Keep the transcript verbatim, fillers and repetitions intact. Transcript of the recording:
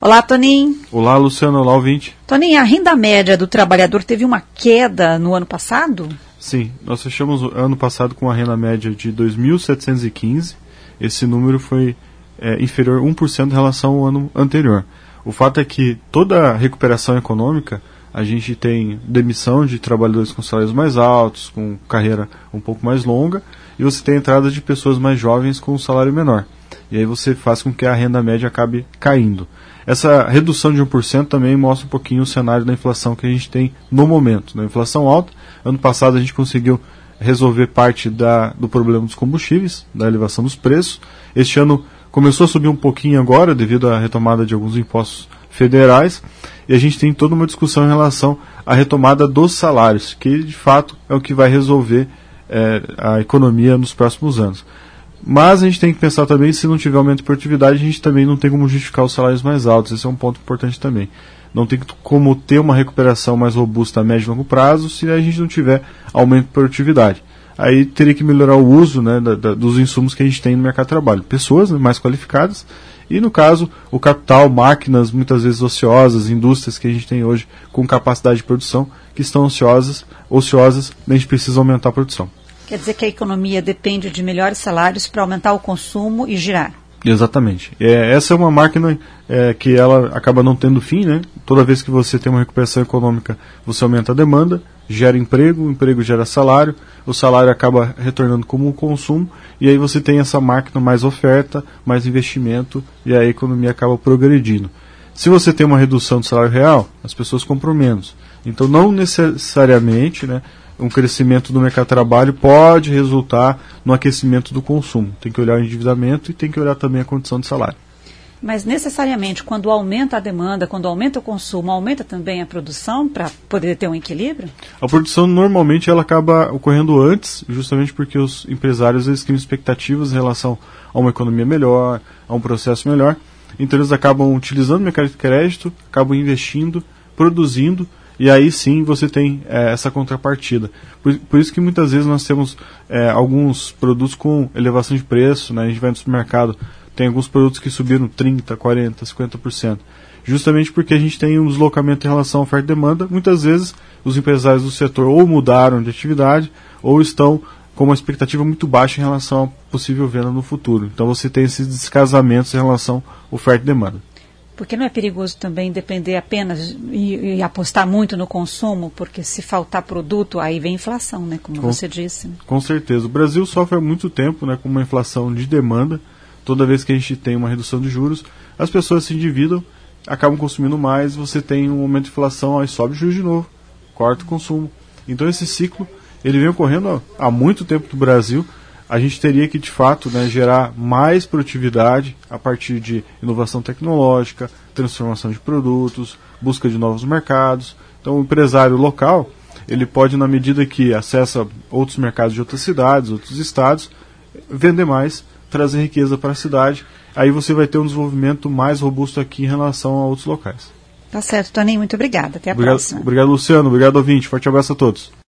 Olá, Toninho. Olá, Luciano. Olá, ouvinte. Toninho, a renda média do trabalhador teve uma queda no ano passado? Sim, nós fechamos o ano passado com uma renda média de dois mil setecentos e quinze. Esse número foi é, inferior a um por cento em relação ao ano anterior. O fato é que toda a recuperação econômica, a gente tem demissão de trabalhadores com salários mais altos, com carreira um pouco mais longa, e você tem a entrada de pessoas mais jovens com um salário menor. E aí você faz com que a renda média acabe caindo. Essa redução de um por cento também mostra um pouquinho o cenário da inflação que a gente tem no momento. Na inflação alta, ano passado a gente conseguiu resolver parte da, do problema dos combustíveis, da elevação dos preços. Este ano começou a subir um pouquinho agora, devido à retomada de alguns impostos federais, e a gente tem toda uma discussão em relação à retomada dos salários, que de fato é o que vai resolver é, a economia nos próximos anos. Mas a gente tem que pensar também, se não tiver aumento de produtividade, a gente também não tem como justificar os salários mais altos. Esse é um ponto importante também. Não tem como ter uma recuperação mais robusta a médio e longo prazo se a gente não tiver aumento de produtividade. Aí teria que melhorar o uso, né, da, da, dos insumos que a gente tem no mercado de trabalho. Pessoas, né, mais qualificadas e, no caso, o capital, máquinas muitas vezes ociosas, indústrias que a gente tem hoje com capacidade de produção que estão ociosas, ociosas, a gente precisa aumentar a produção. Quer dizer que a economia depende de melhores salários para aumentar o consumo e girar. Exatamente. É, essa é uma máquina é, que ela acaba não tendo fim, né? Toda vez que você tem uma recuperação econômica, você aumenta a demanda, gera emprego, o emprego gera salário, o salário acaba retornando como um consumo, e aí você tem essa máquina mais oferta, mais investimento, e aí a economia acaba progredindo. Se você tem uma redução do salário real, as pessoas compram menos. Então não necessariamente, né, um crescimento do mercado de trabalho pode resultar no aquecimento do consumo. Tem que olhar o endividamento e tem que olhar também a condição de salário. Mas necessariamente, quando aumenta a demanda, quando aumenta o consumo, aumenta também a produção para poder ter um equilíbrio? A produção normalmente ela acaba ocorrendo antes, justamente porque os empresários eles criam expectativas em relação a uma economia melhor, a um processo melhor. Então eles acabam utilizando o mercado de crédito, acabam investindo, produzindo, e aí sim você tem é, essa contrapartida. Por, por isso que muitas vezes nós temos é, alguns produtos com elevação de preço, né? A gente vai no supermercado, tem alguns produtos que subiram trinta por cento, quarenta por cento, cinquenta por cento. Justamente porque a gente tem um deslocamento em relação à oferta e demanda. Muitas vezes os empresários do setor ou mudaram de atividade ou estão com uma expectativa muito baixa em relação à possível venda no futuro. Então você tem esses descasamentos em relação à oferta e demanda. Porque não é perigoso também depender apenas e, e apostar muito no consumo, porque se faltar produto, aí vem inflação, né, como com, você disse. Com certeza. O Brasil sofre há muito tempo, né, com uma inflação de demanda. Toda vez que a gente tem uma redução de juros, as pessoas se endividam, acabam consumindo mais, você tem um aumento de inflação, aí sobe o juros de novo, corta o consumo. Então esse ciclo, ele vem ocorrendo há, há muito tempo no Brasil. A gente teria que, de fato, né, gerar mais produtividade a partir de inovação tecnológica, transformação de produtos, busca de novos mercados. Então, o empresário local, ele pode, na medida que acessa outros mercados de outras cidades, outros estados, vender mais, trazer riqueza para a cidade. Aí você vai ter um desenvolvimento mais robusto aqui em relação a outros locais. Tá certo, Toninho. Muito obrigada. Até a obrigado, próxima. Obrigado, Luciano. Obrigado, ouvinte. Forte abraço a todos.